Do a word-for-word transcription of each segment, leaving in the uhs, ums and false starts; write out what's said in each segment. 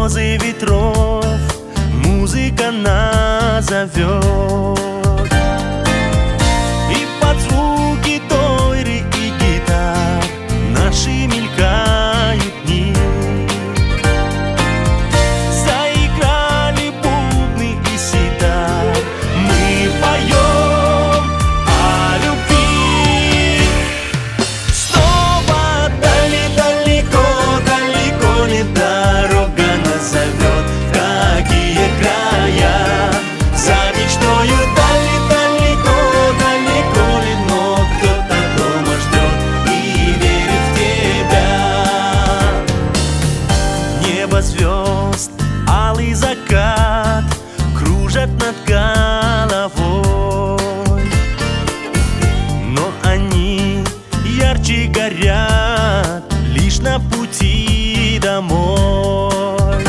слезы ветров музыка нас зовет. И под звуки тойры и гитар наши мелькают дни. Заиграли бубны и ситар, мы поем о любви. Снова дали далеко, далеко ли дорога нас зовет, в какие края, за мечтою дали далеко, далеко ли, но кто-то дома ждет и верит в тебя. Небо звезд, алый закат кружат над головой, но они ярче горят лишь на пути домой.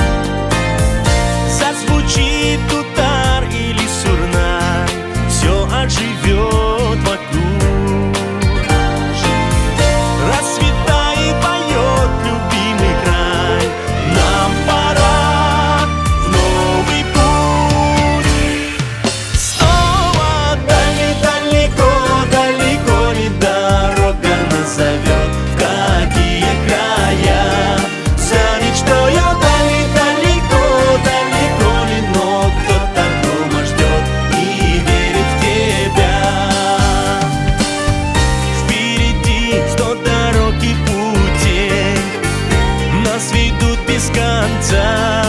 Зазвучит тутар или сурнай, все оживет вокруг. Расцветает, поет любимый край, нам пора в новый путь. Снова дали далеко, далеко ли дорога нас зовет, в какие края, за мечтою дали далеко, далеко ли, но кто-то дома ждет и верит в тебя. Впереди сто дорог и путей нас ведут без конца.